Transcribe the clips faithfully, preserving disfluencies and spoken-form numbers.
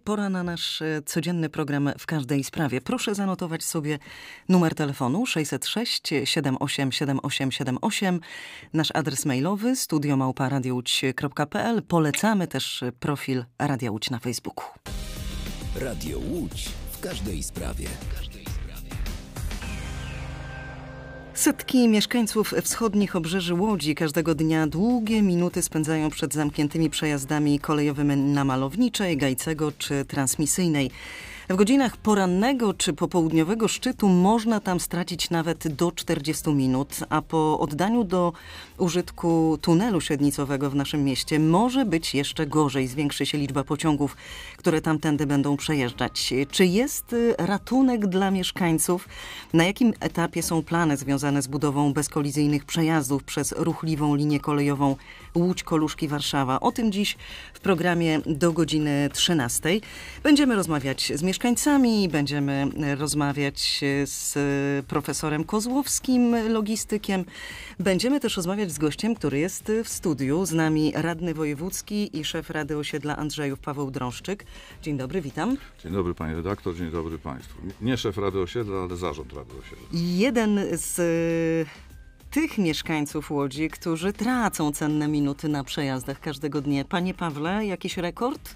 pora na nasz codzienny program W każdej sprawie. Proszę zanotować sobie numer telefonu sześćset sześć siedem osiem siedem osiem siedem osiem, nasz adres mailowy studio małpa radio łódź kropka p l. Polecamy też profil Radia Łódź na Facebooku. Radio Łódź w każdej sprawie. Setki mieszkańców wschodnich obrzeży Łodzi każdego dnia długie minuty spędzają przed zamkniętymi przejazdami kolejowymi na Malowniczej, Gajcego czy Transmisyjnej. W godzinach porannego czy popołudniowego szczytu można tam stracić nawet do czterdziestu minut, a po oddaniu do użytku tunelu średnicowego w naszym mieście może być jeszcze gorzej. Zwiększy się liczba pociągów, które tamtędy będą przejeżdżać. Czy jest ratunek dla mieszkańców? Na jakim etapie są plany związane z budową bezkolizyjnych przejazdów przez ruchliwą linię kolejową Łódź-Koluszki-Warszawa? O tym dziś w programie do godziny trzynastej. Będziemy rozmawiać z mieszkańcami. Mieszkańcami. Będziemy rozmawiać z profesorem Kozłowskim, logistykiem. Będziemy też rozmawiać z gościem, który jest w studiu. Z nami radny wojewódzki i szef Rady Osiedla Andrzejów Paweł Drążczyk. Dzień dobry, witam. Dzień dobry panie redaktor, dzień dobry państwu. Nie szef Rady Osiedla, ale zarząd Rady Osiedla. Jeden z tych mieszkańców Łodzi, którzy tracą cenne minuty na przejazdach każdego dnia. Panie Pawle, jakiś rekord?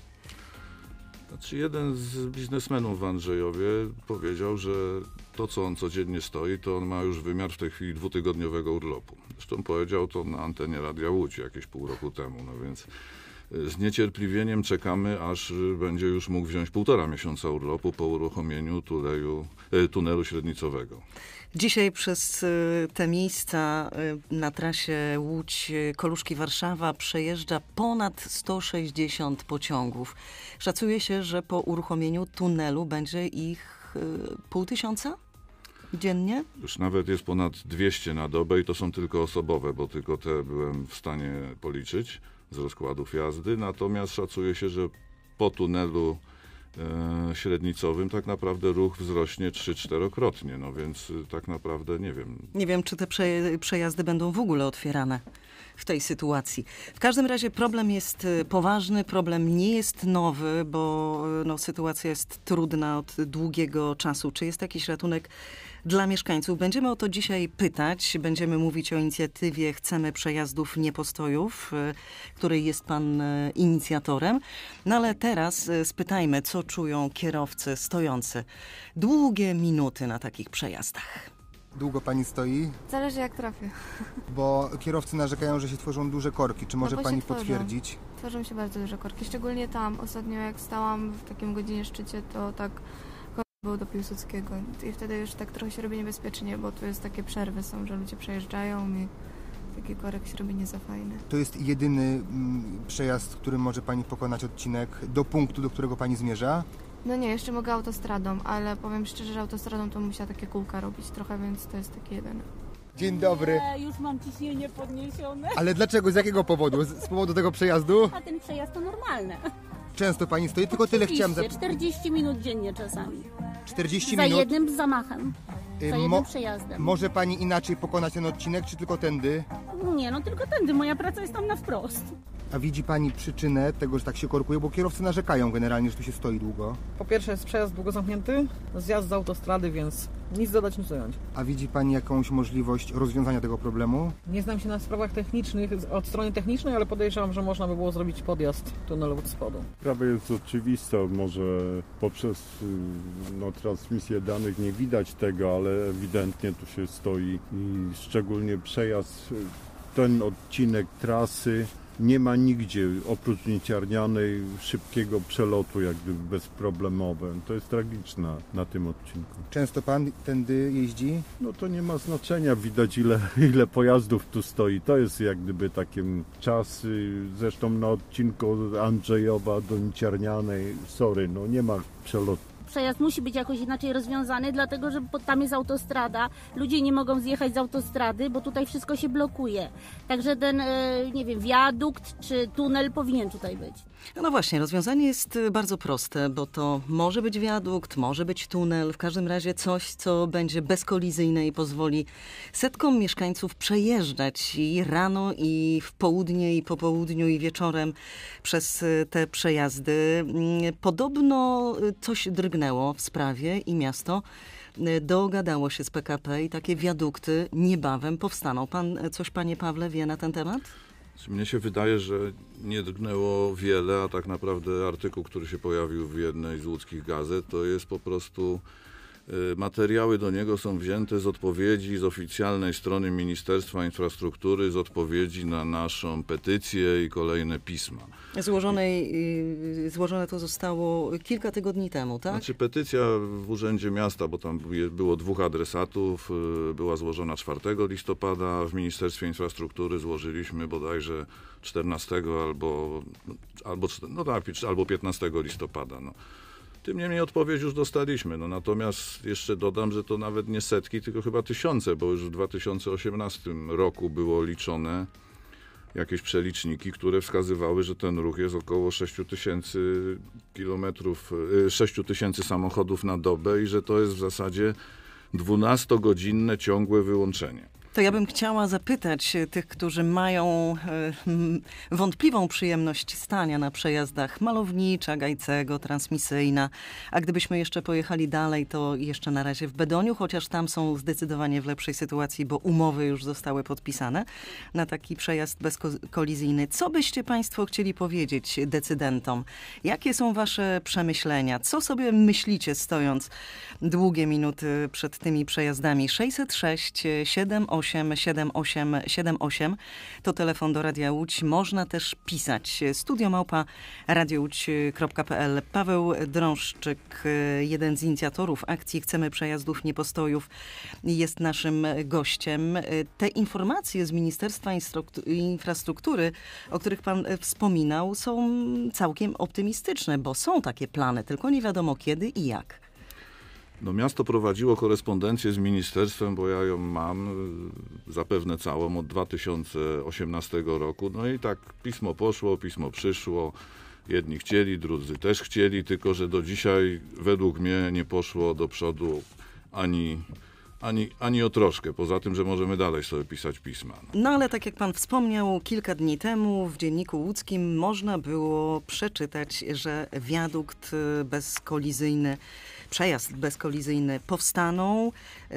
Znaczy jeden z biznesmenów w Andrzejowie powiedział, że to, co on codziennie stoi, to on ma już wymiar w tej chwili dwutygodniowego urlopu. Zresztą powiedział to na antenie Radia Łódź jakieś pół roku temu, no więc z niecierpliwieniem czekamy, aż będzie już mógł wziąć półtora miesiąca urlopu po uruchomieniu tuleju, tunelu średnicowego. Dzisiaj przez te miejsca na trasie Łódź-Koluszki-Warszawa przejeżdża ponad sto sześćdziesiąt pociągów. Szacuje się, że po uruchomieniu tunelu będzie ich pół tysiąca dziennie? Już nawet jest ponad dwieście na dobę i to są tylko osobowe, bo tylko te byłem w stanie policzyć z rozkładów jazdy. Natomiast szacuje się, że po tunelu e, średnicowym tak naprawdę ruch wzrośnie trzy czterokrotnie, no więc tak naprawdę nie wiem. Nie wiem, czy te prze, przejazdy będą w ogóle otwierane w tej sytuacji. W każdym razie problem jest poważny, problem nie jest nowy, bo no, sytuacja jest trudna od długiego czasu. Czy jest jakiś ratunek dla mieszkańców? Będziemy o to dzisiaj pytać. Będziemy mówić o inicjatywie Chcemy Przejazdów Niepostojów, której jest pan inicjatorem. No ale teraz spytajmy, co czują kierowcy stojący długie minuty na takich przejazdach. Długo pani stoi? Zależy jak trafię. Bo kierowcy narzekają, że się tworzą duże korki. Czy może no pani tworzą. potwierdzić? Tworzą się bardzo duże korki. Szczególnie tam. Ostatnio jak stałam w takim godzinie szczycie, to tak korek był do Piłsudskiego. I wtedy już tak trochę się robi niebezpiecznie, bo tu jest takie przerwy są, że ludzie przejeżdżają i taki korek się robi nie za fajny. To jest jedyny mm, przejazd, którym może pani pokonać odcinek do punktu, do którego pani zmierza? No nie, jeszcze mogę autostradą, ale powiem szczerze, że autostradą to musiała takie kółka robić trochę, więc to jest taki jeden. Dzień dobry. Nie, już mam ciśnienie podniesione. Ale dlaczego? Z jakiego powodu? Z, z powodu tego przejazdu? A ten przejazd to normalne. Często pani stoi, tylko tyle chciałem zapytać. czterdzieści minut dziennie czasami. czterdzieści Za minut? Za jednym zamachem. Za jednym Mo- przejazdem. Może pani inaczej pokonać ten odcinek, czy tylko tędy? Nie, no tylko tędy. Moja praca jest tam na wprost. A widzi pani przyczynę tego, że tak się korkuje? Bo kierowcy narzekają generalnie, że tu się stoi długo. Po pierwsze jest przejazd długo zamknięty, zjazd z autostrady, więc nic dodać, nic ująć. A widzi pani jakąś możliwość rozwiązania tego problemu? Nie znam się na sprawach technicznych, od strony technicznej, ale podejrzewam, że można by było zrobić podjazd tunelu od spodu. Sprawa jest oczywista, może poprzez no, transmisję danych nie widać tego, ale ewidentnie tu się stoi i szczególnie przejazd, ten odcinek trasy nie ma nigdzie oprócz Nieciarnianej szybkiego przelotu, jak gdyby bezproblemowe. To jest tragiczne na tym odcinku. Często pan tędy jeździ? No to nie ma znaczenia, widać ile, ile pojazdów tu stoi. To jest jak gdyby takim czas, zresztą na odcinku od Andrzejowa do Nieciarnianej, sorry, no nie ma przelotu. Przejazd musi być jakoś inaczej rozwiązany, dlatego że tam jest autostrada. Ludzie nie mogą zjechać z autostrady, bo tutaj wszystko się blokuje. Także ten, nie wiem, wiadukt czy tunel powinien tutaj być. No właśnie, rozwiązanie jest bardzo proste, bo to może być wiadukt, może być tunel, w każdym razie coś, co będzie bezkolizyjne i pozwoli setkom mieszkańców przejeżdżać i rano, i w południe, i po południu, i wieczorem przez te przejazdy. Podobno coś drgnęło w sprawie i miasto dogadało się z P K P i takie wiadukty niebawem powstaną. Pan coś, panie Pawle, wie na ten temat? Mnie się wydaje, że nie drgnęło wiele, a tak naprawdę artykuł, który się pojawił w jednej z łódzkich gazet, to jest po prostu materiały do niego są wzięte z odpowiedzi z oficjalnej strony Ministerstwa Infrastruktury, z odpowiedzi na naszą petycję i kolejne pisma. Złożonej, złożone to zostało kilka tygodni temu, tak? Znaczy petycja w Urzędzie Miasta, bo tam było dwóch adresatów, była złożona czwartego listopada, w Ministerstwie Infrastruktury złożyliśmy bodajże czternastego albo, albo, no tak, albo piętnastego listopada. No. Tym niemniej odpowiedź już dostaliśmy. No, natomiast jeszcze dodam, że to nawet nie setki, tylko chyba tysiące, bo już w dwa tysiące osiemnastym roku było liczone jakieś przeliczniki, które wskazywały, że ten ruch jest około sześć tysięcy kilometrów, sześć tysięcy samochodów na dobę i że to jest w zasadzie dwunastogodzinne ciągłe wyłączenie. To ja bym chciała zapytać tych, którzy mają y, wątpliwą przyjemność stania na przejazdach Malownicza, Gajcego, Transmisyjna, a gdybyśmy jeszcze pojechali dalej, to jeszcze na razie w Bedoniu, chociaż tam są zdecydowanie w lepszej sytuacji, bo umowy już zostały podpisane na taki przejazd bezkolizyjny. Co byście państwo chcieli powiedzieć decydentom? Jakie są wasze przemyślenia? Co sobie myślicie, stojąc długie minuty przed tymi przejazdami? sześćset sześć siedem osiem siedem osiem siedem osiem to telefon do Radia Łódź. Można też pisać. studio małpa radiowódź kropka pe el. Paweł Drążczyk, jeden z inicjatorów akcji Chcemy Przejazdów, nie Postojów, jest naszym gościem. Te informacje z Ministerstwa Infrastruktury, o których pan wspominał, są całkiem optymistyczne, bo są takie plany, tylko nie wiadomo kiedy i jak. No, miasto prowadziło korespondencję z ministerstwem, bo ja ją mam zapewne całą od dwa tysiące osiemnastego roku. No i tak pismo poszło, pismo przyszło. Jedni chcieli, drudzy też chcieli, tylko że do dzisiaj według mnie nie poszło do przodu ani, ani, ani o troszkę. Poza tym, że możemy dalej sobie pisać pisma. No. no ale tak jak pan wspomniał, kilka dni temu w Dzienniku Łódzkim można było przeczytać, że wiadukt bezkolizyjny, przejazd bezkolizyjny powstaną.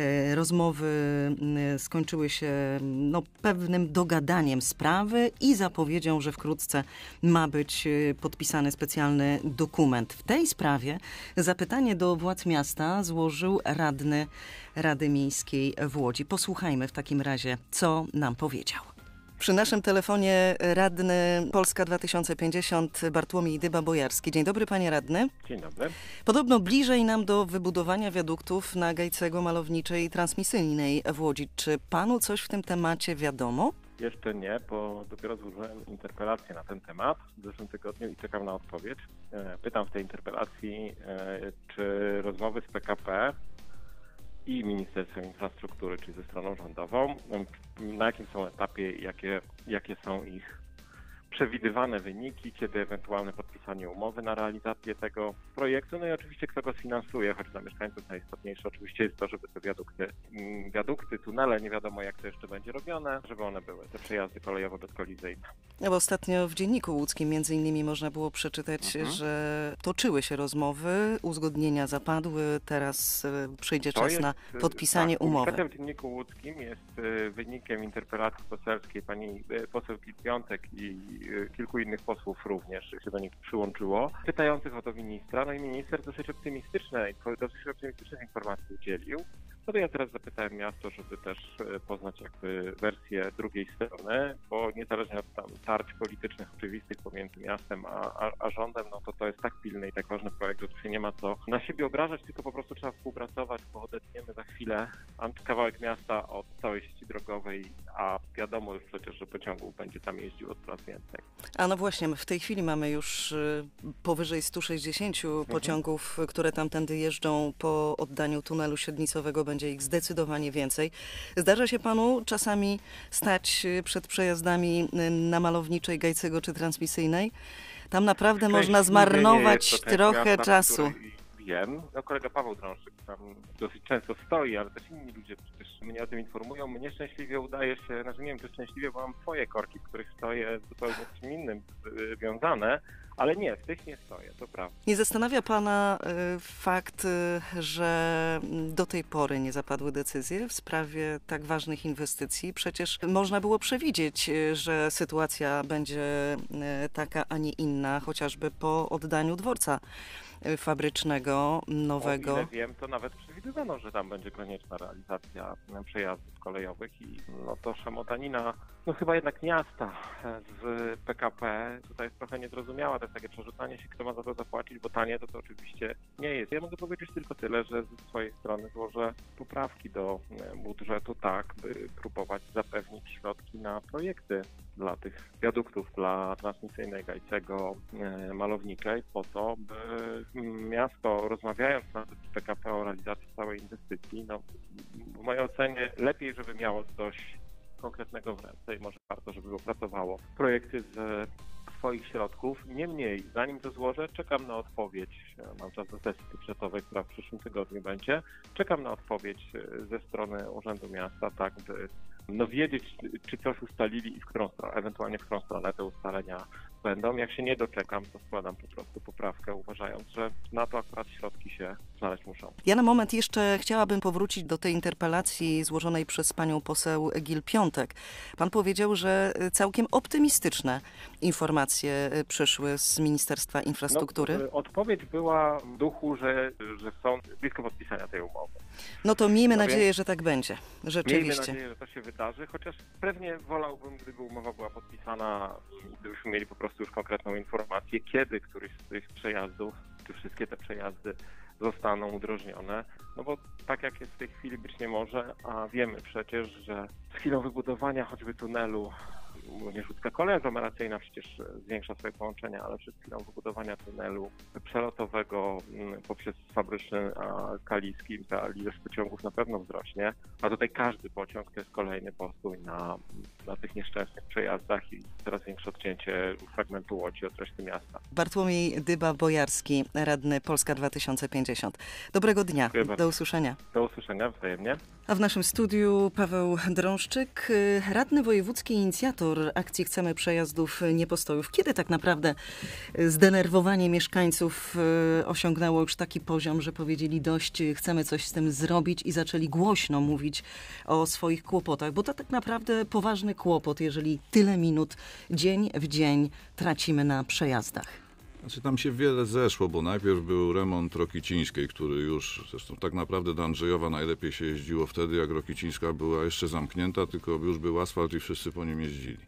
Rozmowy skończyły się no, pewnym dogadaniem sprawy i zapowiedzią, że wkrótce ma być podpisany specjalny dokument. W tej sprawie zapytanie do władz miasta złożył radny Rady Miejskiej w Łodzi. Posłuchajmy w takim razie, co nam powiedział. Przy naszym telefonie radny Polska dwa tysiące pięćdziesiąt Bartłomiej Dyba-Bojarski. Dzień dobry, panie radny. Dzień dobry. Podobno bliżej nam do wybudowania wiaduktów na Gajcego, Malowniczej i Transmisyjnej w Łodzi. Czy panu coś w tym temacie wiadomo? Jeszcze nie, bo dopiero złożyłem interpelację na ten temat w zeszłym tygodniu i czekam na odpowiedź. Pytam w tej interpelacji, czy rozmowy z P K P i Ministerstwem Infrastruktury, czyli ze stroną rządową, na jakim są etapie, jakie, jakie są ich przewidywane wyniki, kiedy ewentualne podpisanie umowy na realizację tego projektu, no i oczywiście kto go sfinansuje, choć dla mieszkańców najistotniejsze oczywiście jest to, żeby te wiadukty, wiadukty, tunele, nie wiadomo jak to jeszcze będzie robione, żeby one były, te przejazdy kolejowo bezkolizyjne. No bo ostatnio w Dzienniku Łódzkim między innymi można było przeczytać, mhm. że toczyły się rozmowy, uzgodnienia zapadły, teraz przyjdzie to czas jest, na podpisanie tak, umowy. W Dzienniku Łódzkim jest wynikiem interpelacji poselskiej pani poseł Piątek i kilku innych posłów również się do nich przyłączyło, pytających o to ministra, no i minister dosyć optymistycznej, dosyć optymistycznych informacji udzielił. No to ja teraz zapytałem miasto, żeby też poznać jakby wersję drugiej strony, bo niezależnie od tam tarć politycznych oczywistych pomiędzy miastem a, a, a rządem, no to to jest tak pilny i tak ważny projekt, że tu się nie ma co na siebie obrażać, tylko po prostu trzeba współpracować, bo odetniemy za chwilę kawałek miasta od całej sieci drogowej, a wiadomo już przecież, że pociągów będzie tam jeździło coraz więcej. A no właśnie, w tej chwili mamy już powyżej stu sześćdziesięciu mhm. pociągów, które tamtędy jeżdżą. Po oddaniu tunelu średnicowego będzie ich zdecydowanie więcej. Zdarza się panu czasami stać przed przejazdami na Malowniczej, Gajcego czy Transmisyjnej Tam naprawdę można Szczęśliwie zmarnować nie jest to część trochę miasta, w czasu. której Wiem, no kolega Paweł Drążyk tam dosyć często stoi, ale też inni ludzie przecież mnie o tym informują. Mnie szczęśliwie udaje się, znaczy nie wiem czy szczęśliwie, bo mam swoje korki, w których stoję zupełnie z czym innym wiązane, ale nie, w tych nie stoję, to prawda. Nie zastanawia pana y, fakt, y, że do tej pory nie zapadły decyzje w sprawie tak ważnych inwestycji? Przecież można było przewidzieć, y, że sytuacja będzie y, taka, a nie inna, chociażby po oddaniu dworca y, fabrycznego, nowego. O ile wiem, to nawet przewidywano, że tam będzie konieczna realizacja przejazdów kolejowych i no to szamotanina, no chyba jednak miasta z P K P tutaj jest trochę niezrozumiała, to jest takie przerzucanie się, kto ma za to zapłacić, bo tanie to to oczywiście nie jest. Ja mogę powiedzieć tylko tyle, że ze swojej strony złożę poprawki do budżetu tak, by próbować zapewnić środki na projekty dla tych wiaduktów, dla transmisyjnej Gajcego, Malowniczej, po to, by miasto, rozmawiając nawet z P K P o realizacji całej inwestycji, no w mojej ocenie lepiej, żeby miało coś konkretnego w ręce i może warto, żeby opracowało projekty z swoich środków. Niemniej, zanim to złożę, czekam na odpowiedź, mam czas do sesji budżetowej, która w przyszłym tygodniu będzie, czekam na odpowiedź ze strony Urzędu Miasta, tak by no wiedzieć, czy coś ustalili i w którą stronę, ewentualnie w którą stronę te ustalenia będą. Jak się nie doczekam, to składam po prostu poprawkę, uważając, że na to akurat środki się znaleźć muszą. Ja na moment jeszcze chciałabym powrócić do tej interpelacji złożonej przez panią poseł Gill-Piątek. Pan powiedział, że całkiem optymistyczne informacje przyszły z Ministerstwa Infrastruktury. No, odpowiedź była w duchu, że, że są blisko podpisania tej umowy. No to miejmy no nadzieję, więc, że tak będzie. Rzeczywiście. Miejmy nadzieję, że to się wydarzy, chociaż pewnie wolałbym, gdyby umowa była podpisana, gdybyśmy mieli po prostu już konkretną informację, kiedy któryś z tych przejazdów, czy wszystkie te przejazdy zostaną udrożnione, no bo tak jak jest w tej chwili być nie może, a wiemy przecież, że z chwilą wybudowania choćby tunelu, również łódzka kolej aglomeracyjna przecież zwiększa swoje połączenia, ale przed chwilą wybudowania tunelu przelotowego poprzez fabryczny Kaliski, ta ilość pociągów na pewno wzrośnie, a tutaj każdy pociąg to jest kolejny postój na, na tych nieszczęsnych przejazdach i coraz większe odcięcie fragmentu Łodzi od reszty miasta. Bartłomiej Dyba-Bojarski, radny Polska dwa tysiące pięćdziesiąt. Dobrego dnia, do usłyszenia. Do usłyszenia, wzajemnie. A w naszym studiu Paweł Drążczyk, radny wojewódzki, inicjator akcji Chcemy Przejazdów Niepostojów. Kiedy tak naprawdę zdenerwowanie mieszkańców osiągnęło już taki poziom, że powiedzieli dość, chcemy coś z tym zrobić i zaczęli głośno mówić o swoich kłopotach? Bo to tak naprawdę poważny kłopot, jeżeli tyle minut dzień w dzień tracimy na przejazdach. Znaczy tam się wiele zeszło, bo najpierw był remont Rokicińskiej, który już, zresztą tak naprawdę do Andrzejowa najlepiej się jeździło wtedy, jak Rokicińska była jeszcze zamknięta, tylko już był asfalt i wszyscy po nim jeździli.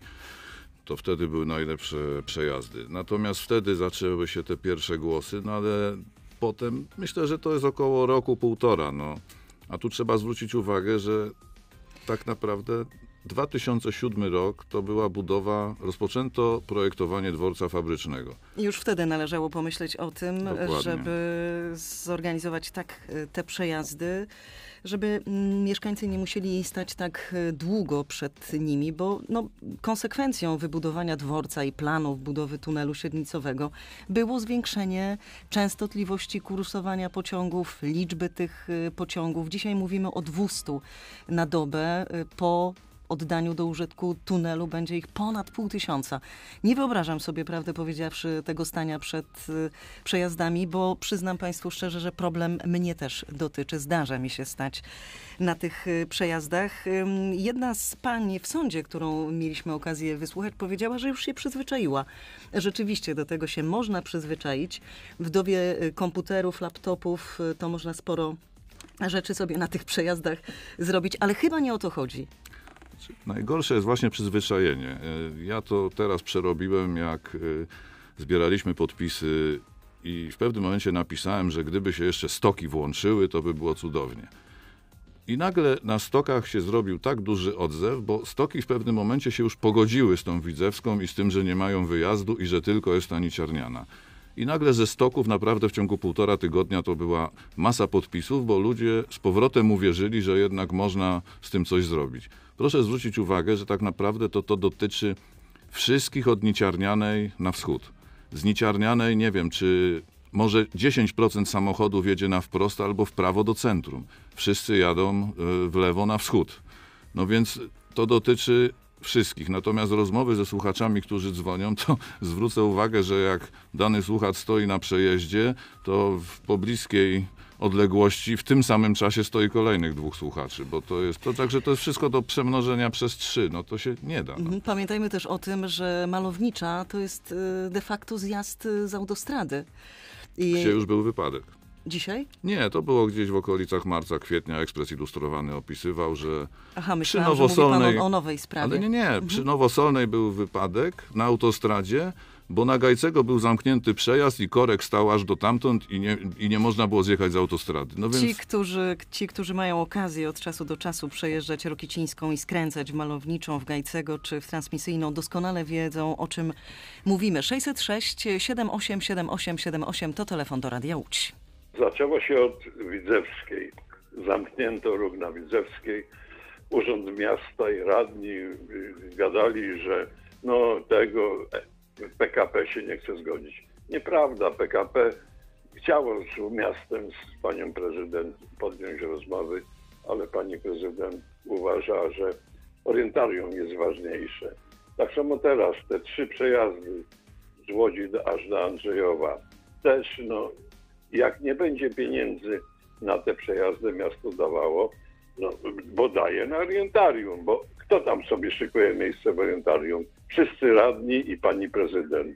To wtedy były najlepsze przejazdy. Natomiast wtedy zaczęły się te pierwsze głosy, no ale potem myślę, że to jest około roku, półtora. No. A tu trzeba zwrócić uwagę, że tak naprawdę dwa tysiące siódmy rok to była budowa, rozpoczęto projektowanie dworca fabrycznego. I już wtedy należało pomyśleć o tym, Dokładnie. żeby zorganizować tak te przejazdy, żeby mieszkańcy nie musieli stać tak długo przed nimi, bo no, konsekwencją wybudowania dworca i planów budowy tunelu średnicowego było zwiększenie częstotliwości kursowania pociągów, liczby tych pociągów. Dzisiaj mówimy o dwustu na dobę. Po oddaniu do użytku tunelu będzie ich ponad pół tysiąca. Nie wyobrażam sobie, prawdę powiedziawszy, tego stania przed y, przejazdami, bo przyznam Państwu szczerze, że problem mnie też dotyczy. Zdarza mi się stać na tych y, przejazdach. Y, jedna z pań w sądzie, którą mieliśmy okazję wysłuchać, powiedziała, że już się przyzwyczaiła. Rzeczywiście do tego się można przyzwyczaić. W dobie y, komputerów, laptopów y, to można sporo rzeczy sobie na tych przejazdach zrobić, ale chyba nie o to chodzi. Najgorsze jest właśnie przyzwyczajenie. Ja to teraz przerobiłem, jak zbieraliśmy podpisy i w pewnym momencie napisałem, że gdyby się jeszcze stoki włączyły, to by było cudownie. I nagle na stokach się zrobił tak duży odzew, bo stoki w pewnym momencie się już pogodziły z tą Widzewską i z tym, że nie mają wyjazdu i że tylko jest ta Niciarniana. I nagle ze stoków naprawdę w ciągu półtora tygodnia to była masa podpisów, bo ludzie z powrotem uwierzyli, że jednak można z tym coś zrobić. Proszę zwrócić uwagę, że tak naprawdę to, to dotyczy wszystkich od Niciarnianej na wschód. z Niciarnianej, nie wiem, czy może dziesięć procent samochodów jedzie na wprost albo w prawo do centrum. Wszyscy jadą w lewo na wschód. No więc to dotyczy wszystkich. Natomiast rozmowy ze słuchaczami, którzy dzwonią, to zwrócę uwagę, że jak dany słuchacz stoi na przejeździe, to w pobliskiej odległości w tym samym czasie stoi kolejnych dwóch słuchaczy, bo to jest to, także to jest wszystko do przemnożenia przez trzy, no to się nie da. No. Pamiętajmy też o tym, że Malownicza to jest de facto zjazd z autostrady. I... Dzisiaj już był wypadek. Dzisiaj? Nie, to było gdzieś w okolicach marca, kwietnia. Ekspres Ilustrowany opisywał, że Aha, przy myślałam, Nowosolnej... że mówi pan o, o nowej sprawie. Ale nie, nie. Mhm. Przy Nowosolnej był wypadek na autostradzie, bo na Gajcego był zamknięty przejazd i korek stał aż do tamtąd i nie, i nie można było zjechać z autostrady. No więc... ci, którzy, ci, którzy mają okazję od czasu do czasu przejeżdżać Rokicińską i skręcać w Malowniczą, w Gajcego czy w Transmisyjną, doskonale wiedzą, o czym mówimy. sześćset sześć siedem osiem siedem osiem siedem osiem to telefon do Radia Łódź. Zaczęło się od Widzewskiej. Zamknięto ruch na Widzewskiej. Urząd Miasta i radni gadali, że no tego P K P się nie chce zgodzić. Nieprawda, P K P chciało z miastem, z panią prezydent podjąć rozmowy, ale pani prezydent uważa, że orientarium jest ważniejsze. Tak samo teraz te trzy przejazdy z Łodzi do, aż do Andrzejowa też, no jak nie będzie pieniędzy na te przejazdy miasto dawało, no bo daje na orientarium, bo kto tam sobie szykuje miejsce w orientarium? Wszyscy radni i pani prezydent.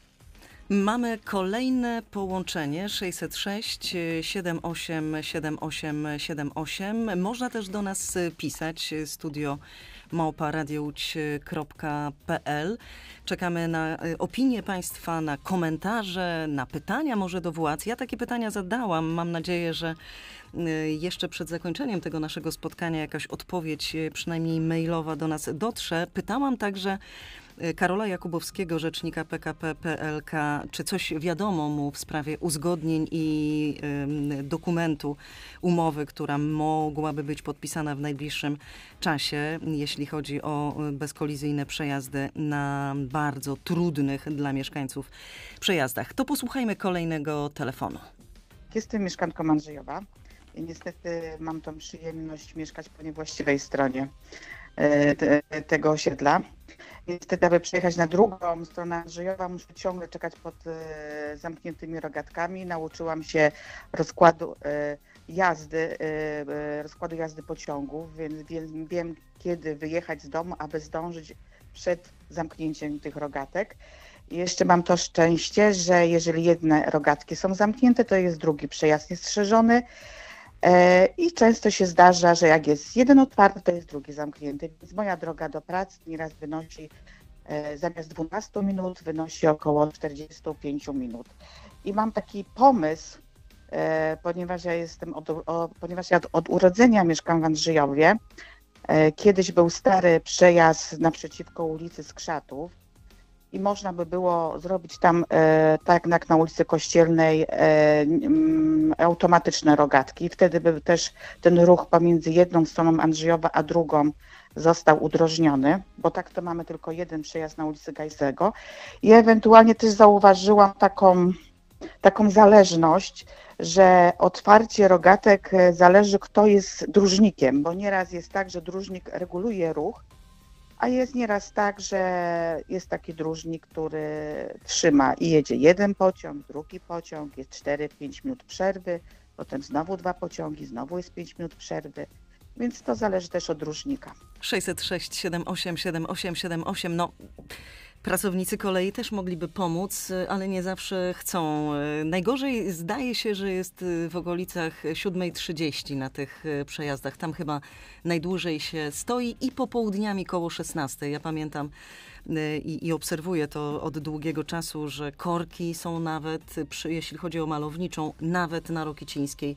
Mamy kolejne połączenie sześćset sześć siedem osiem siedem osiem siedem osiem. Można też do nas pisać studio małpa radiołódź kropka pe el. Czekamy na opinie państwa, na komentarze, na pytania może do władz. Ja takie pytania zadałam. Mam nadzieję, że jeszcze przed zakończeniem tego naszego spotkania jakaś odpowiedź, przynajmniej mailowa, do nas dotrze. Pytałam także Karola Jakubowskiego, rzecznika P K P P L K, czy coś wiadomo mu w sprawie uzgodnień i y, dokumentu, umowy, która mogłaby być podpisana w najbliższym czasie, jeśli chodzi o bezkolizyjne przejazdy na bardzo trudnych dla mieszkańców przejazdach. To posłuchajmy kolejnego telefonu. Jestem mieszkanką Andrzejowa i niestety mam tą przyjemność mieszkać po niewłaściwej stronie te, tego osiedla. Niestety, aby przejechać na drugą stronę Andrzejowa, muszę ciągle czekać pod e, zamkniętymi rogatkami. Nauczyłam się rozkładu e, jazdy, e, rozkładu jazdy pociągów, więc wiem, wiem, kiedy wyjechać z domu, aby zdążyć przed zamknięciem tych rogatek. I jeszcze mam to szczęście, że jeżeli jedne rogatki są zamknięte, to jest drugi przejazd niestrzeżony. I często się zdarza, że jak jest jeden otwarty, to jest drugi zamknięty. Więc moja droga do pracy nieraz wynosi zamiast dwunastu minut, wynosi około czterdziestu pięciu minut. I mam taki pomysł, ponieważ ja jestem od, o, ponieważ ja od, od urodzenia mieszkam w Andrzejowie. Kiedyś był stary przejazd naprzeciwko ulicy Skrzatów. I można by było zrobić tam, e, tak jak na ulicy Kościelnej, e, m, automatyczne rogatki. Wtedy by też ten ruch pomiędzy jedną stroną Andrzejowa a drugą został udrożniony, bo tak to mamy tylko jeden przejazd na ulicy Gajcego. I ewentualnie też zauważyłam taką, taką zależność, że otwarcie rogatek zależy, kto jest dróżnikiem, bo nieraz jest tak, że dróżnik reguluje ruch, a jest nieraz tak, że jest taki dróżnik, który trzyma i jedzie jeden pociąg, drugi pociąg, jest cztery pięć minut przerwy, potem znowu dwa pociągi, znowu jest pięć minut przerwy, więc to zależy też od dróżnika. sześćset sześć siedem osiem siedem osiem siedem osiem, no pracownicy kolei też mogliby pomóc, ale nie zawsze chcą. Najgorzej zdaje się, że jest w okolicach siódma trzydzieści na tych przejazdach. Tam chyba najdłużej się stoi i popołudniami koło szesnastej. Ja pamiętam i, i obserwuję to od długiego czasu, że korki są nawet, przy, jeśli chodzi o Malowniczą, nawet na Rokicińskiej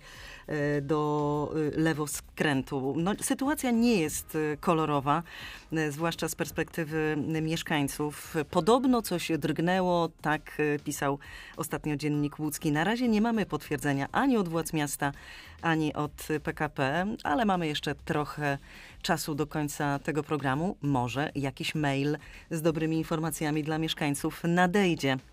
do lewoskrętu. No, sytuacja nie jest kolorowa, zwłaszcza z perspektywy mieszkańców. Podobno coś drgnęło, tak pisał ostatnio Dziennik Łódzki. Na razie nie mamy potwierdzenia ani od władz miasta, ani od P K P, ale mamy jeszcze trochę czasu do końca tego programu. Może jakiś mail z dobrymi informacjami dla mieszkańców nadejdzie.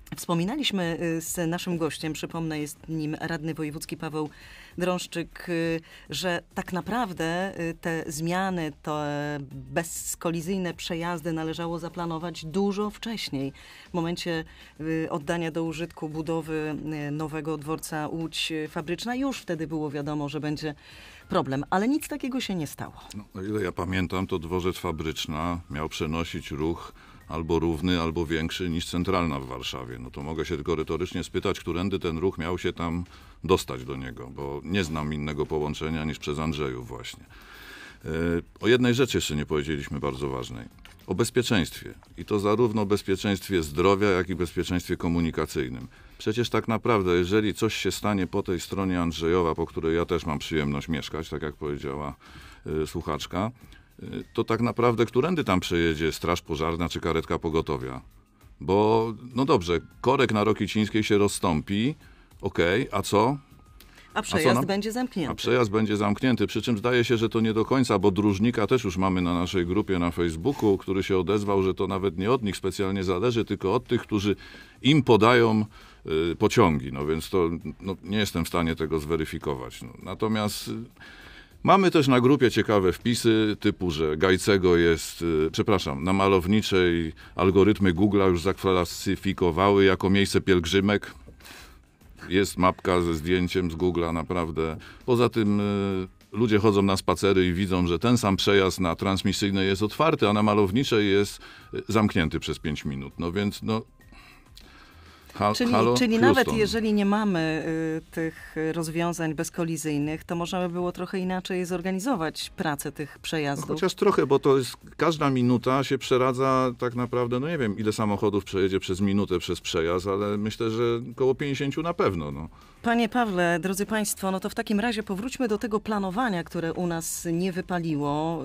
Wspominaliśmy z naszym gościem, przypomnę, jest nim radny wojewódzki Paweł Drążczyk, że tak naprawdę te zmiany, te bezkolizyjne przejazdy należało zaplanować dużo wcześniej. W momencie oddania do użytku budowy nowego dworca Łódź Fabryczna już wtedy było wiadomo, że będzie problem, ale nic takiego się nie stało. No, o ile ja pamiętam, to dworzec Fabryczna miał przenosić ruch albo równy, albo większy niż centralna w Warszawie. No to mogę się tylko retorycznie spytać, którędy ten ruch miał się tam dostać do niego, bo nie znam innego połączenia niż przez Andrzejów właśnie. Yy, o jednej rzeczy jeszcze nie powiedzieliśmy bardzo ważnej. O bezpieczeństwie. I to zarówno bezpieczeństwie zdrowia, jak i bezpieczeństwie komunikacyjnym. Przecież tak naprawdę, jeżeli coś się stanie po tej stronie Andrzejowa, po której ja też mam przyjemność mieszkać, tak jak powiedziała yy, słuchaczka, to tak naprawdę którędy tam przejedzie straż pożarna czy karetka pogotowia? Bo, no dobrze, korek na Rokicińskiej się rozstąpi, okej, okay, a co? A przejazd a co nam... będzie zamknięty. A przejazd będzie zamknięty, przy czym zdaje się, że to nie do końca, bo dróżnika też już mamy na naszej grupie na Facebooku, który się odezwał, że to nawet nie od nich specjalnie zależy, tylko od tych, którzy im podają y, pociągi. No więc to no, nie jestem w stanie tego zweryfikować. No, natomiast... Y, Mamy też na grupie ciekawe wpisy typu, że Gajcego jest, yy, przepraszam, na Malowniczej algorytmy Google'a już zaklasyfikowały jako miejsce pielgrzymek. Jest mapka ze zdjęciem z Google'a, naprawdę. Poza tym yy, ludzie chodzą na spacery i widzą, że ten sam przejazd na Transmisyjnej jest otwarty, a na Malowniczej jest yy, zamknięty przez pięć minut. No więc no... Ha, czyli halo, czyli Houston. Nawet jeżeli nie mamy y, tych rozwiązań bezkolizyjnych, to można by było trochę inaczej zorganizować pracę tych przejazdów. No, chociaż trochę, bo to jest, każda minuta się przeradza tak naprawdę, no nie wiem ile samochodów przejedzie przez minutę przez przejazd, ale myślę, że około pięćdziesiąt na pewno. No. Panie Pawle, drodzy Państwo, no to w takim razie powróćmy do tego planowania, które u nas nie wypaliło.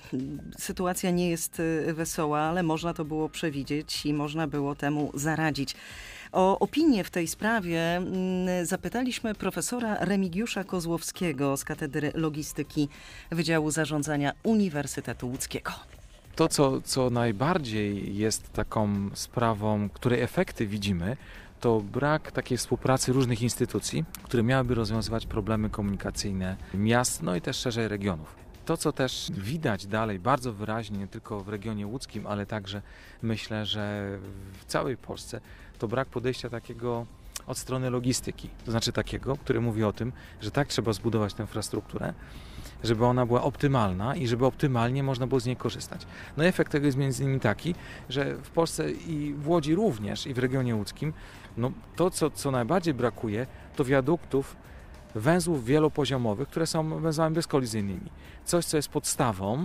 Y, sytuacja nie jest wesoła, ale można to było przewidzieć i można było temu zaradzić. O opinię w tej sprawie zapytaliśmy profesora Remigiusza Kozłowskiego z Katedry Logistyki Wydziału Zarządzania Uniwersytetu Łódzkiego. To, co, co najbardziej jest taką sprawą, której efekty widzimy, to brak takiej współpracy różnych instytucji, które miałyby rozwiązywać problemy komunikacyjne miast, no i też szerzej regionów. To, co też widać dalej bardzo wyraźnie, nie tylko w regionie łódzkim, ale także myślę, że w całej Polsce, to brak podejścia takiego od strony logistyki. To znaczy takiego, który mówi o tym, że tak trzeba zbudować tę infrastrukturę, żeby ona była optymalna i żeby optymalnie można było z niej korzystać. No i efekt tego jest między innymi taki, że w Polsce i w Łodzi również i w regionie łódzkim, no to, co, co najbardziej brakuje, to wiaduktów, węzłów wielopoziomowych, które są węzłami bezkolizyjnymi. Coś, co jest podstawą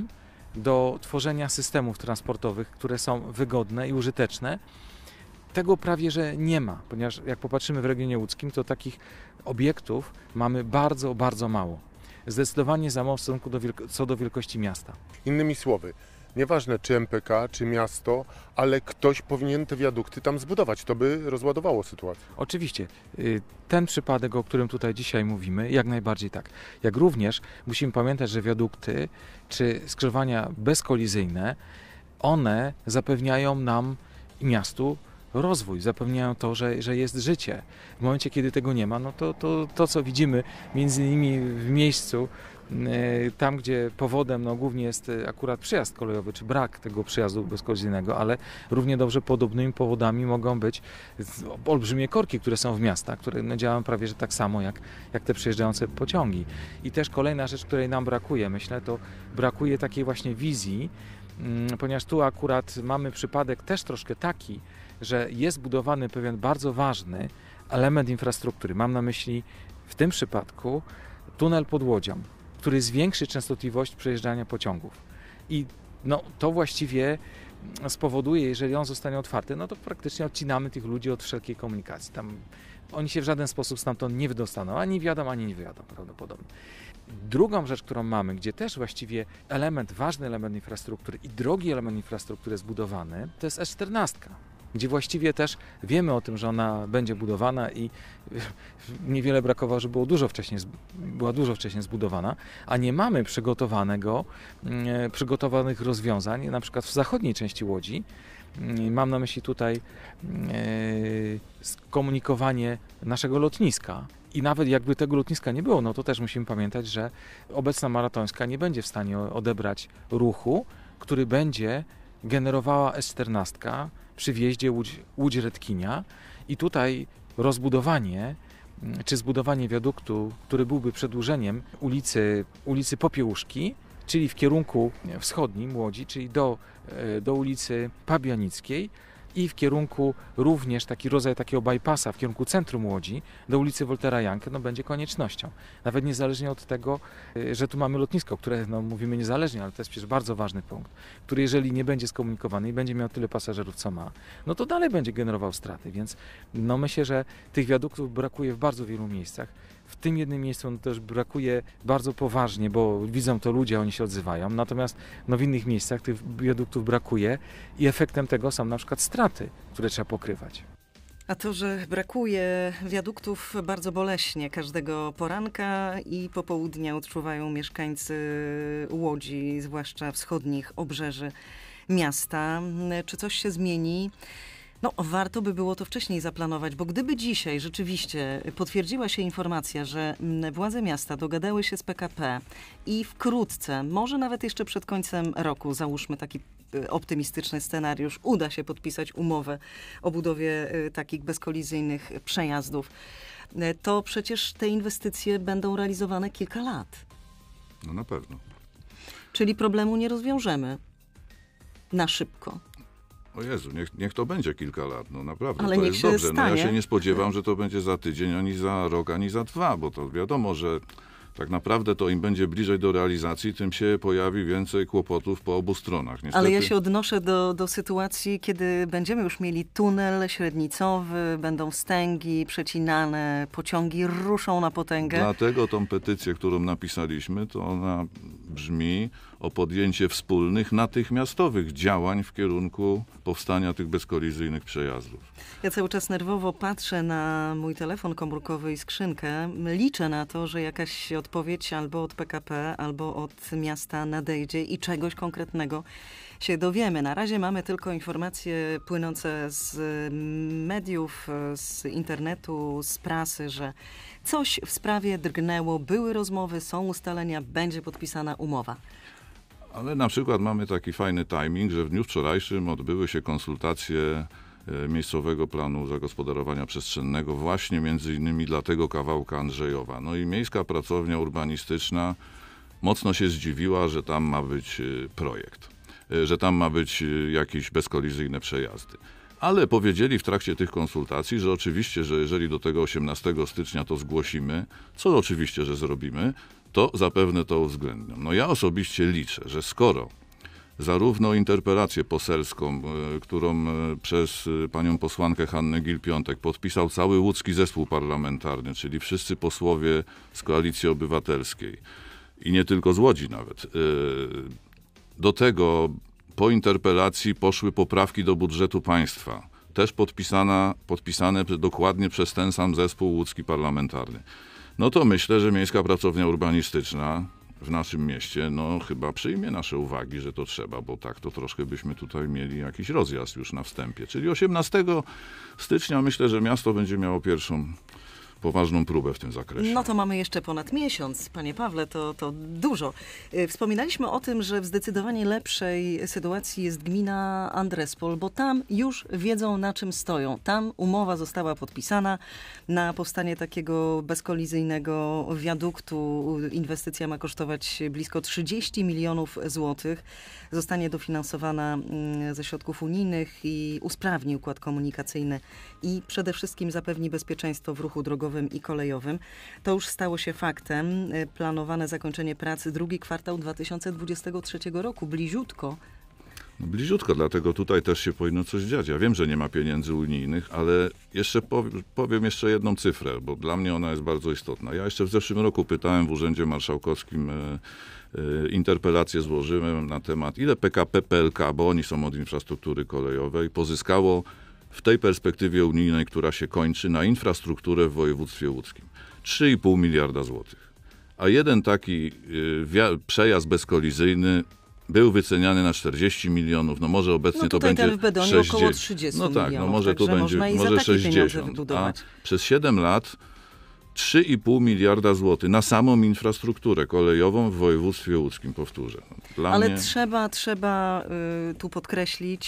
do tworzenia systemów transportowych, które są wygodne i użyteczne. Tego prawie, że nie ma, ponieważ jak popatrzymy w regionie łódzkim, to takich obiektów mamy bardzo, bardzo mało. Zdecydowanie za mało w stosunku do wielko- co do wielkości miasta. Innymi słowy, nieważne czy M P K, czy miasto, ale ktoś powinien te wiadukty tam zbudować. To by rozładowało sytuację. Oczywiście. Ten przypadek, o którym tutaj dzisiaj mówimy, jak najbardziej tak. Jak również musimy pamiętać, że wiadukty czy skrzyżowania bezkolizyjne, one zapewniają nam i miastu rozwój, zapewniają to, że, że jest życie. W momencie, kiedy tego nie ma, no to, to, to co widzimy między innymi w miejscu, tam gdzie powodem no, głównie jest akurat przejazd kolejowy, czy brak tego przejazdu bezkolizyjnego, ale równie dobrze podobnymi powodami mogą być olbrzymie korki, które są w miastach, które no, działają prawie że tak samo jak, jak te przejeżdżające pociągi. I też kolejna rzecz, której nam brakuje, myślę, to brakuje takiej właśnie wizji, ponieważ tu akurat mamy przypadek też troszkę taki, że jest budowany pewien bardzo ważny element infrastruktury. Mam na myśli w tym przypadku tunel pod Łodzią, który zwiększy częstotliwość przejeżdżania pociągów. I no, to właściwie spowoduje, jeżeli on zostanie otwarty, no to praktycznie odcinamy tych ludzi od wszelkiej komunikacji. Tam oni się w żaden sposób stamtąd nie wydostaną, ani wjadą, ani nie wyjadą prawdopodobnie. Drugą rzecz, którą mamy, gdzie też właściwie element, ważny element infrastruktury i drogi element infrastruktury zbudowany, to jest S czternaście. Gdzie właściwie też wiemy o tym, że ona będzie budowana i niewiele brakowało, żeby było dużo wcześniej, była dużo wcześniej zbudowana, a nie mamy przygotowanego, przygotowanych rozwiązań, na przykład w zachodniej części Łodzi, Mam na myśli tutaj skomunikowanie naszego lotniska. I nawet jakby tego lotniska nie było, no to też musimy pamiętać, że obecna maratońska nie będzie w stanie odebrać ruchu, który będzie generowała S czternaście przy wjeździe Łódź, Łódź Redkinia. I tutaj rozbudowanie czy zbudowanie wiaduktu, który byłby przedłużeniem ulicy, ulicy Popiełuszki, czyli w kierunku wschodnim Łodzi, czyli do, do ulicy Pabianickiej i w kierunku również taki rodzaj takiego bypassa w kierunku centrum Łodzi do ulicy Woltera Jankę, no będzie koniecznością. Nawet niezależnie od tego, że tu mamy lotnisko, które no, mówimy niezależnie, ale to jest przecież bardzo ważny punkt, który jeżeli nie będzie skomunikowany i będzie miał tyle pasażerów, co ma, no to dalej będzie generował straty, więc no myślę, że tych wiaduktów brakuje w bardzo wielu miejscach. W tym jednym miejscu no, też brakuje bardzo poważnie, bo widzą to ludzie, oni się odzywają, natomiast no, w innych miejscach tych wiaduktów brakuje i efektem tego są na przykład straty, które trzeba pokrywać. A to, że brakuje wiaduktów bardzo boleśnie każdego poranka i popołudnia odczuwają mieszkańcy Łodzi, zwłaszcza wschodnich obrzeży miasta. Czy coś się zmieni? No, warto by było to wcześniej zaplanować, bo gdyby dzisiaj rzeczywiście potwierdziła się informacja, że władze miasta dogadały się z P K P i wkrótce, może nawet jeszcze przed końcem roku, załóżmy taki optymistyczny scenariusz, uda się podpisać umowę o budowie takich bezkolizyjnych przejazdów, to przecież te inwestycje będą realizowane kilka lat. No na pewno. Czyli problemu nie rozwiążemy na szybko. O Jezu, niech, niech to będzie kilka lat, no naprawdę, Ale to niech jest się dobrze. No ja stanie. się nie spodziewam, że to będzie za tydzień, ani za rok, ani za dwa, bo to wiadomo, że tak naprawdę to im będzie bliżej do realizacji, tym się pojawi więcej kłopotów po obu stronach. Niestety... Ale ja się odnoszę do, do sytuacji, kiedy będziemy już mieli tunel średnicowy, będą wstęgi przecinane, pociągi ruszą na potęgę. Dlatego tą petycję, którą napisaliśmy, to ona brzmi o podjęcie wspólnych, natychmiastowych działań w kierunku powstania tych bezkolizyjnych przejazdów. Ja cały czas nerwowo patrzę na mój telefon komórkowy i skrzynkę. Liczę na to, że jakaś odpowiedź albo od P K P, albo od miasta nadejdzie i czegoś konkretnego się dowiemy. Na razie mamy tylko informacje płynące z mediów, z internetu, z prasy, że coś w sprawie drgnęło, były rozmowy, są ustalenia, będzie podpisana umowa. Ale na przykład mamy taki fajny timing, że w dniu wczorajszym odbyły się konsultacje miejscowego planu zagospodarowania przestrzennego właśnie między innymi dla tego kawałka Andrzejowa. No i Miejska Pracownia Urbanistyczna mocno się zdziwiła, że tam ma być projekt, że tam ma być jakieś bezkolizyjne przejazdy. Ale powiedzieli w trakcie tych konsultacji, że oczywiście, że jeżeli do tego osiemnastego stycznia to zgłosimy, co oczywiście, że zrobimy, to zapewne to uwzględnią. No ja osobiście liczę, że skoro zarówno interpelację poselską, którą przez panią posłankę Hannę Gill-Piątek podpisał cały łódzki zespół parlamentarny, czyli wszyscy posłowie z Koalicji Obywatelskiej i nie tylko z Łodzi nawet. Do tego po interpelacji poszły poprawki do budżetu państwa, też podpisana, podpisane dokładnie przez ten sam zespół łódzki parlamentarny. No to myślę, że Miejska Pracownia Urbanistyczna w naszym mieście, no chyba przyjmie nasze uwagi, że to trzeba, bo tak to troszkę byśmy tutaj mieli jakiś rozjazd już na wstępie. Czyli osiemnastego stycznia myślę, że miasto będzie miało pierwszą poważną próbę w tym zakresie. No to mamy jeszcze ponad miesiąc, panie Pawle, to, to dużo. Wspominaliśmy o tym, że w zdecydowanie lepszej sytuacji jest gmina Andrespol, bo tam już wiedzą, na czym stoją. Tam umowa została podpisana na powstanie takiego bezkolizyjnego wiaduktu. Inwestycja ma kosztować blisko trzydzieści milionów złotych. Zostanie dofinansowana ze środków unijnych i usprawni układ komunikacyjny i przede wszystkim zapewni bezpieczeństwo w ruchu drogowym i kolejowym. To już stało się faktem. Planowane zakończenie pracy drugi kwartał dwa tysiące dwudziestego trzeciego roku. Bliziutko. No bliziutko, dlatego tutaj też się powinno coś dziać. Ja wiem, że nie ma pieniędzy unijnych, ale jeszcze powiem, powiem jeszcze jedną cyfrę, bo dla mnie ona jest bardzo istotna. Ja jeszcze w zeszłym roku pytałem w Urzędzie Marszałkowskim, e, e, interpelację złożyłem na temat, ile P K P P L K, bo oni są od infrastruktury kolejowej, pozyskało w tej perspektywie unijnej, która się kończy, na infrastrukturę w województwie łódzkim. trzy i pół miliarda złotych. A jeden taki y, przejazd bezkolizyjny był wyceniany na czterdzieści milionów, no może obecnie no to tutaj będzie ten w Bedonie sześćdziesiąt. około trzydzieści No tak, milionów, no może tu będzie może sześćdziesiąt, a przez siedem lat trzy i pół miliarda złotych na samą infrastrukturę kolejową w województwie łódzkim, powtórzę. Dla Ale mnie... trzeba, trzeba y, tu podkreślić,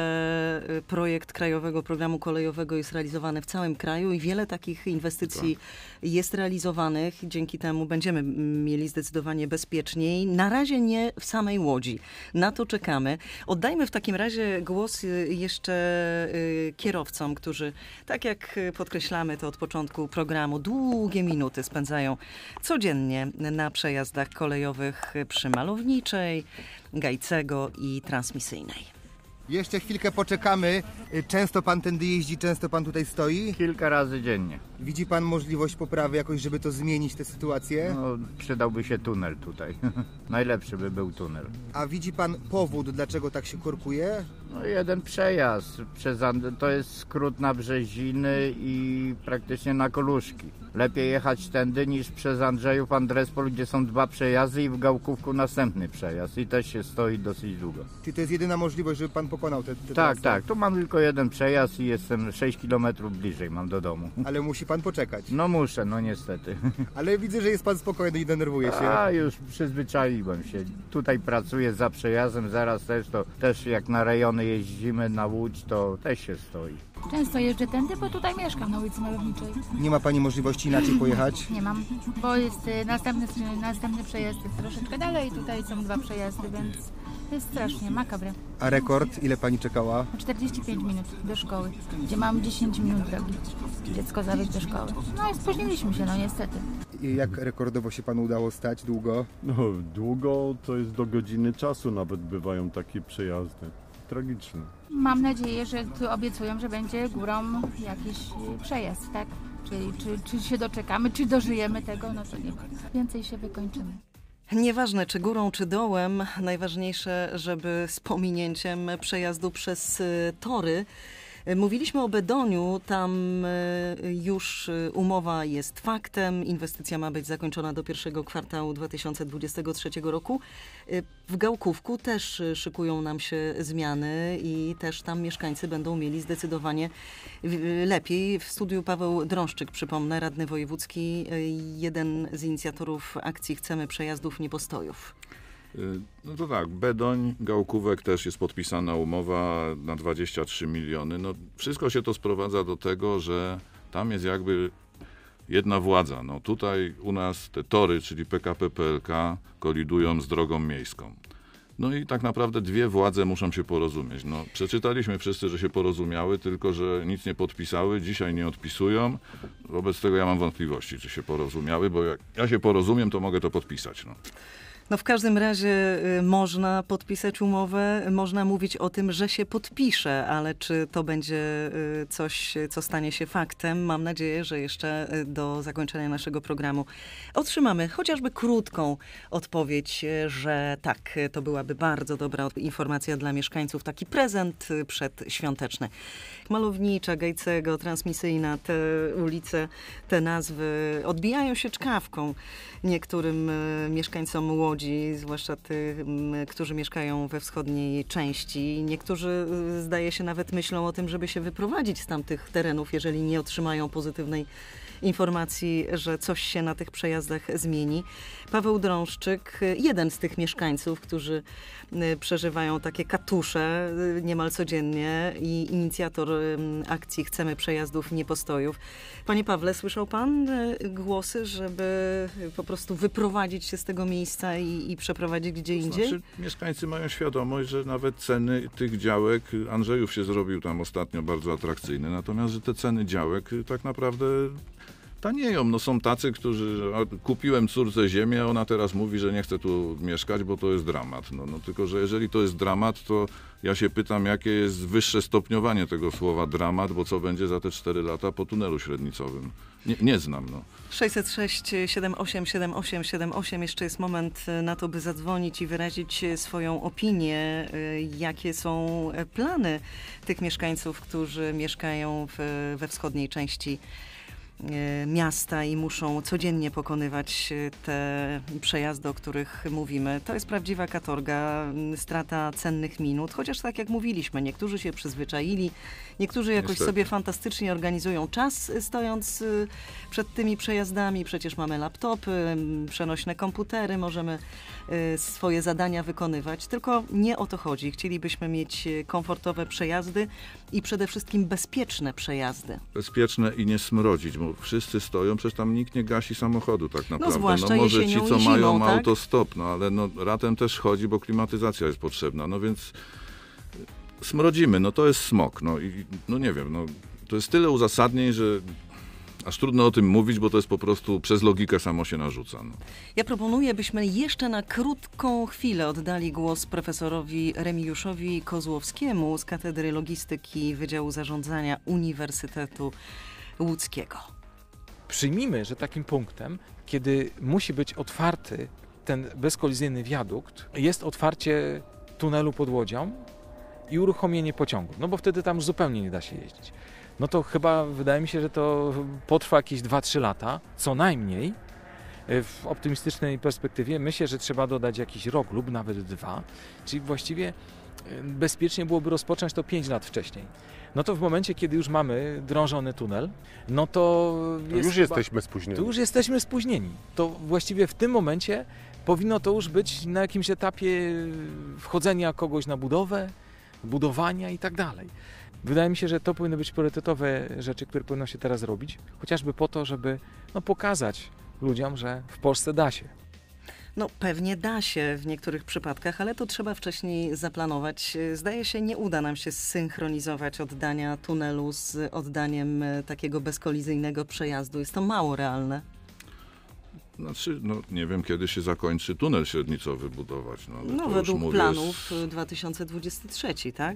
że y, projekt Krajowego Programu Kolejowego jest realizowany w całym kraju i wiele takich inwestycji tak. jest realizowanych. Dzięki temu będziemy mieli zdecydowanie bezpieczniej. Na razie nie w samej Łodzi. Na to czekamy. Oddajmy w takim razie głos jeszcze y, kierowcom, którzy, tak jak podkreślamy to od początku programu, długie minuty spędzają codziennie na przejazdach kolejowych przy Malowniczej, Gajcego i Transmisyjnej. Jeszcze chwilkę poczekamy. Często pan tędy jeździ, często pan tutaj stoi? Kilka razy dziennie. Widzi pan możliwość poprawy jakoś, żeby to zmienić, tę sytuację? No, przydałby się tunel tutaj. Najlepszy by był tunel. A widzi pan powód, dlaczego tak się korkuje? No jeden przejazd. Przez, to jest skrót na Brzeziny i praktycznie na Koluszki. Lepiej jechać tędy niż przez Andrzejów, Andrespol, gdzie są dwa przejazdy i w Gałkówku następny przejazd. I też się stoi dosyć długo. Czyli to jest jedyna możliwość, żeby pan pokonał te, te Tak, trasy? tak. Tu mam tylko jeden przejazd i jestem sześć kilometrów bliżej mam do domu. Ale musi pan poczekać? No muszę, no niestety. Ale widzę, że jest pan spokojny i denerwuje się. A już przyzwyczaiłem się. Tutaj pracuję za przejazdem, zaraz też to też jak na rejony jeździmy na Łódź, to też się stoi. Często jeżdżę tędy, bo tutaj mieszkam na ulicy Malowniczej. Nie ma pani możliwości inaczej pojechać? Nie mam, bo jest y, następny, następny przejazd jest troszeczkę dalej, tutaj są dwa przejazdy, więc jest strasznie makabre. A rekord? Ile pani czekała? czterdzieści pięć minut do szkoły, gdzie mam dziesięć minut drogi. Dziecko zawieźć do szkoły. No i spóźniliśmy się, no niestety. I jak rekordowo się panu udało stać? Długo? No długo to jest do godziny czasu nawet bywają takie przejazdy. Tragiczne. Mam nadzieję, że tu obiecują, że będzie górą jakiś przejazd, tak? Czyli czy, czy się doczekamy, czy dożyjemy tego, no to nie wiem. Więcej się wykończymy. Nieważne czy górą, czy dołem, najważniejsze, żeby z pominięciem przejazdu przez tory. Mówiliśmy o Bedoniu, tam już umowa jest faktem, inwestycja ma być zakończona do pierwszego kwartału dwa tysiące dwudziestego trzeciego roku. W Gałkówku też szykują nam się zmiany i też tam mieszkańcy będą mieli zdecydowanie lepiej. W studiu Paweł Drążczyk, przypomnę, radny wojewódzki, jeden z inicjatorów akcji Chcemy Przejazdów, nie postojów. No to tak, Bedoń, Gałkówek też jest podpisana umowa na dwadzieścia trzy miliony. No, wszystko się to sprowadza do tego, że tam jest jakby jedna władza. No, tutaj u nas te tory, czyli P K P P L K, kolidują z drogą miejską. No i tak naprawdę dwie władze muszą się porozumieć. No, przeczytaliśmy wszyscy, że się porozumiały, tylko że nic nie podpisały, dzisiaj nie odpisują. Wobec tego ja mam wątpliwości, czy się porozumiały, bo jak ja się porozumiem, to mogę to podpisać. No. No w każdym razie y, można podpisać umowę, można mówić o tym, że się podpisze, ale czy to będzie y, coś, co stanie się faktem? Mam nadzieję, że jeszcze y, do zakończenia naszego programu otrzymamy chociażby krótką odpowiedź, y, że tak, y, to byłaby bardzo dobra informacja dla mieszkańców, taki prezent y, przedświąteczny. Malownicza, Gajcego, Transmisyjna, te ulice, te nazwy odbijają się czkawką niektórym y, mieszkańcom Łodzi, zwłaszcza tym, którzy mieszkają we wschodniej części. Niektórzy, zdaje się, nawet myślą o tym, żeby się wyprowadzić z tamtych terenów, jeżeli nie otrzymają pozytywnej informacji, że coś się na tych przejazdach zmieni. Paweł Drążczyk, jeden z tych mieszkańców, którzy przeżywają takie katusze niemal codziennie i inicjator akcji Chcemy Przejazdów, nie postojów. Panie Pawle, słyszał pan głosy, żeby po prostu wyprowadzić się z tego miejsca i, i przeprowadzić gdzie indziej? Znaczy, mieszkańcy mają świadomość, że nawet ceny tych działek, Andrzejów się zrobił tam ostatnio bardzo atrakcyjny, natomiast że te ceny działek tak naprawdę tanieją. No są tacy, którzy kupiłem córce ziemię, ona teraz mówi, że nie chce tu mieszkać, bo to jest dramat. No, no tylko, że jeżeli to jest dramat, to ja się pytam, jakie jest wyższe stopniowanie tego słowa dramat, bo co będzie za te cztery lata po tunelu średnicowym. Nie, nie znam, no. sześćset sześć siedem osiem siedem osiem siedem osiem. Jeszcze jest moment na to, by zadzwonić i wyrazić swoją opinię. Jakie są plany tych mieszkańców, którzy mieszkają w, we wschodniej części miasta i muszą codziennie pokonywać te przejazdy, o których mówimy. To jest prawdziwa katorga, strata cennych minut, chociaż tak jak mówiliśmy, niektórzy się przyzwyczaili, niektórzy jakoś Niestety. sobie fantastycznie organizują czas, stojąc przed tymi przejazdami. Przecież mamy laptopy, przenośne komputery, możemy swoje zadania wykonywać, tylko nie o to chodzi. Chcielibyśmy mieć komfortowe przejazdy i przede wszystkim bezpieczne przejazdy. Bezpieczne i nie smrodzić, bo wszyscy stoją, przecież tam nikt nie gasi samochodu tak naprawdę. zwłaszcza no może ci, jesienią co i mają zimą, tak? autostop, no ale no, ratem też chodzi, bo klimatyzacja jest potrzebna, no więc smrodzimy, no to jest smog, no i no nie wiem, no to jest tyle uzasadnień, że aż trudno o tym mówić, bo to jest po prostu przez logikę samo się narzuca. No. Ja proponuję, byśmy jeszcze na krótką chwilę oddali głos profesorowi Remigiuszowi Kozłowskiemu z Katedry Logistyki Wydziału Zarządzania Uniwersytetu Łódzkiego. Przyjmijmy, że takim punktem, kiedy musi być otwarty ten bezkolizyjny wiadukt, jest otwarcie tunelu pod Łodzią i uruchomienie pociągu, no bo wtedy tam już zupełnie nie da się jeździć. No to chyba wydaje mi się, że to potrwa jakieś dwa trzy lata, co najmniej. W optymistycznej perspektywie myślę, że trzeba dodać jakiś rok lub nawet dwa, czyli właściwie bezpiecznie byłoby rozpocząć to pięć lat wcześniej. No to w momencie, kiedy już mamy drążony tunel, no to... to już chyba, jesteśmy spóźnieni. To już jesteśmy spóźnieni. To właściwie w tym momencie powinno to już być na jakimś etapie wchodzenia kogoś na budowę, budowania i tak dalej. Wydaje mi się, że to powinny być priorytetowe rzeczy, które powinno się teraz robić, chociażby po to, żeby no, pokazać ludziom, że w Polsce da się. No pewnie da się w niektórych przypadkach, ale to trzeba wcześniej zaplanować. Zdaje się, nie uda nam się zsynchronizować oddania tunelu z oddaniem takiego bezkolizyjnego przejazdu. Jest to mało realne. Znaczy, no nie wiem, kiedy się zakończy tunel średnicowy budować. No, no to według już mówię, planów dwa tysiące dwudziesty trzeci, tak?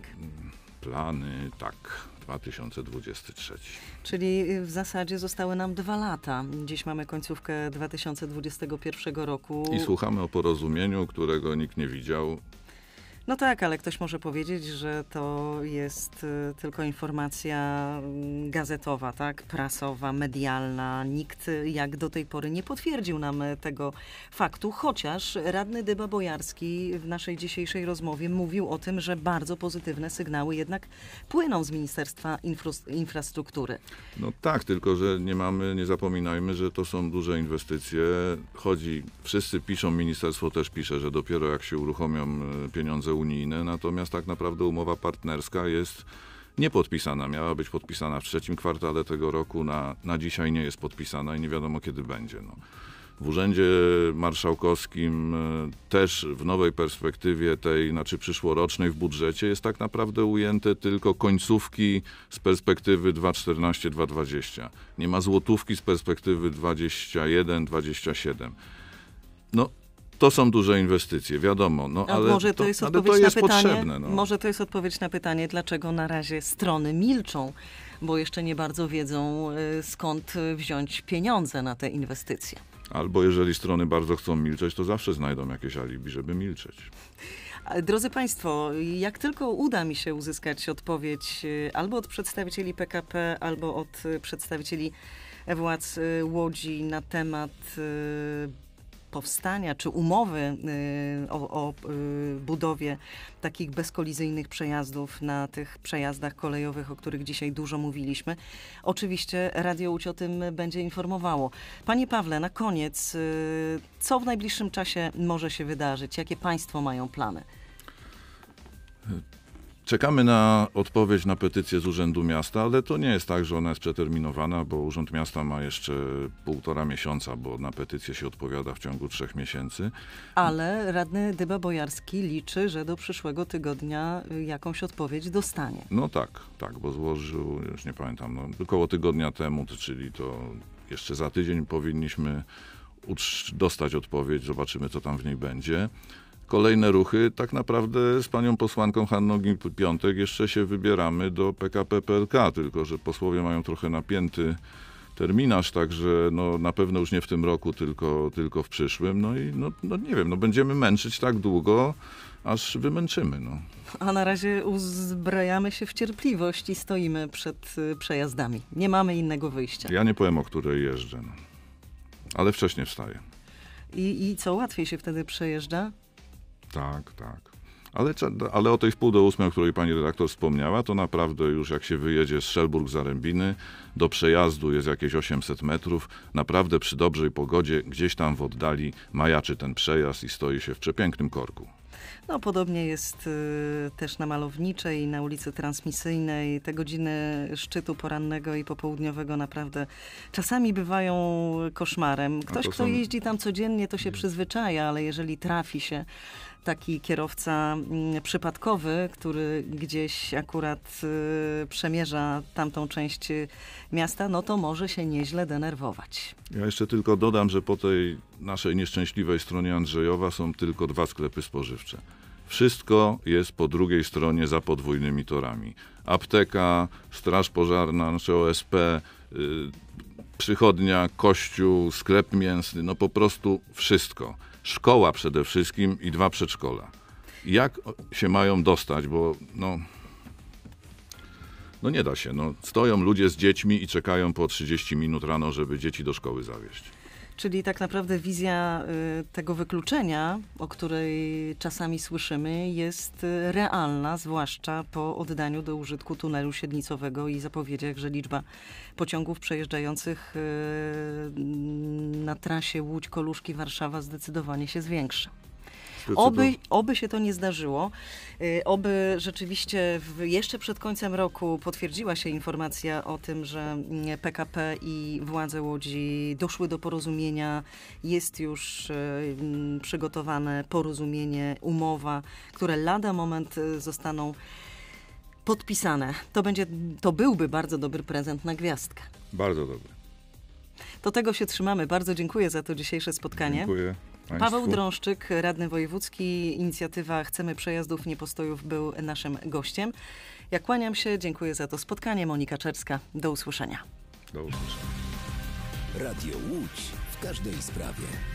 Plany, tak, dwa tysiące dwudziesty trzeci. Czyli w zasadzie zostały nam dwa lata. Dziś mamy końcówkę dwa tysiące dwudziestego pierwszego roku. I słuchamy o porozumieniu, którego nikt nie widział. No tak, ale ktoś może powiedzieć, że to jest tylko informacja gazetowa, tak, prasowa, medialna. Nikt jak do tej pory nie potwierdził nam tego faktu, chociaż radny Dyba Bojarski w naszej dzisiejszej rozmowie mówił o tym, że bardzo pozytywne sygnały jednak płyną z Ministerstwa Infra- Infrastruktury. No tak, tylko że nie mamy, nie zapominajmy, że to są duże inwestycje. Chodzi, wszyscy piszą, ministerstwo też pisze, że dopiero jak się uruchomią pieniądze unijne, natomiast tak naprawdę umowa partnerska jest niepodpisana. Miała być podpisana w trzecim kwartale tego roku, na, na dzisiaj nie jest podpisana i nie wiadomo kiedy będzie. No. W Urzędzie Marszałkowskim też w nowej perspektywie tej, znaczy przyszłorocznej w budżecie jest tak naprawdę ujęte tylko końcówki z perspektywy dwa tysiące czternasty dwa tysiące dwudziesty. Nie ma złotówki z perspektywy dwadzieścia jeden dwadzieścia siedem. No, to są duże inwestycje, wiadomo, no, A ale może to, to jest ale odpowiedź to jest na pytanie, potrzebne. No. Może to jest odpowiedź na pytanie, dlaczego na razie strony milczą, bo jeszcze nie bardzo wiedzą, skąd wziąć pieniądze na te inwestycje. Albo jeżeli strony bardzo chcą milczeć, to zawsze znajdą jakieś alibi, żeby milczeć. Drodzy Państwo, jak tylko uda mi się uzyskać odpowiedź albo od przedstawicieli P K P, albo od przedstawicieli władz Łodzi na temat powstania czy umowy y, o, o y, budowie takich bezkolizyjnych przejazdów na tych przejazdach kolejowych, o których dzisiaj dużo mówiliśmy. Oczywiście Radio Łódź o tym będzie informowało. Panie Pawle, na koniec, y, co w najbliższym czasie może się wydarzyć? Jakie Państwo mają plany? Czekamy na odpowiedź na petycję z Urzędu Miasta, ale to nie jest tak, że ona jest przeterminowana, bo Urząd Miasta ma jeszcze półtora miesiąca, bo na petycję się odpowiada w ciągu trzech miesięcy. Ale radny Dyba Bojarski liczy, że do przyszłego tygodnia jakąś odpowiedź dostanie. No tak, tak, bo złożył, już nie pamiętam, no, około tygodnia temu, czyli to jeszcze za tydzień powinniśmy dostać odpowiedź, zobaczymy, co tam w niej będzie. Kolejne ruchy, tak naprawdę z panią posłanką Hanną Gill-Piątek jeszcze się wybieramy do P K P P L K, tylko że posłowie mają trochę napięty terminarz, także no, na pewno już nie w tym roku, tylko, tylko w przyszłym. No i no, no nie wiem, no, będziemy męczyć tak długo, aż wymęczymy. No. A na razie uzbrajamy się w cierpliwość i stoimy przed y, przejazdami. Nie mamy innego wyjścia. Ja nie powiem, o której jeżdżę, no. Ale wcześniej wstaję. I, I co, łatwiej się wtedy przejeżdża? Tak, tak. Ale, ale o tej wpół do ósmej, o której pani redaktor wspomniała, to naprawdę już jak się wyjedzie z Szelburg-Zarębiny, do przejazdu jest jakieś osiemset metrów. Naprawdę przy dobrej pogodzie gdzieś tam w oddali majaczy ten przejazd i stoi się w przepięknym korku. No podobnie jest y, też na Malowniczej, na ulicy Transmisyjnej. Te godziny szczytu porannego i popołudniowego naprawdę czasami bywają koszmarem. Ktoś, kto są... jeździ tam codziennie, to się przyzwyczaja, ale jeżeli trafi się taki kierowca mm, przypadkowy, który gdzieś akurat y, przemierza tamtą część miasta, no to może się nieźle denerwować. Ja jeszcze tylko dodam, że po tej naszej nieszczęśliwej stronie Andrzejowa są tylko dwa sklepy spożywcze. Wszystko jest po drugiej stronie za podwójnymi torami. Apteka, straż pożarna, znaczy O S P, y, przychodnia, kościół, sklep mięsny, no po prostu wszystko. Szkoła przede wszystkim i dwa przedszkola. Jak się mają dostać, bo no, no nie da się. No, stoją ludzie z dziećmi i czekają po trzydzieści minut rano, żeby dzieci do szkoły zawieźć. Czyli tak naprawdę wizja y, tego wykluczenia, o której czasami słyszymy, jest y, realna, zwłaszcza po oddaniu do użytku tunelu siedlcowego i zapowiedziach, że liczba pociągów przejeżdżających y, na trasie Łódź-Koluszki-Warszawa zdecydowanie się zwiększy. Oby, oby się to nie zdarzyło. Oby rzeczywiście w, jeszcze przed końcem roku potwierdziła się informacja o tym, że P K P i władze Łodzi doszły do porozumienia. Jest już y, przygotowane porozumienie, umowa, które lada moment zostaną podpisane. To będzie, to byłby bardzo dobry prezent na gwiazdkę. Bardzo dobry. Do tego się trzymamy. Bardzo dziękuję za to dzisiejsze spotkanie. Dziękuję. Paweł Drążczyk, radny wojewódzki, inicjatywa Chcemy Przejazdów, nie postojów, był naszym gościem. Ja kłaniam się, dziękuję za to spotkanie. Monika Czerska, do usłyszenia. Do usłyszenia. Radio Łódź w każdej sprawie.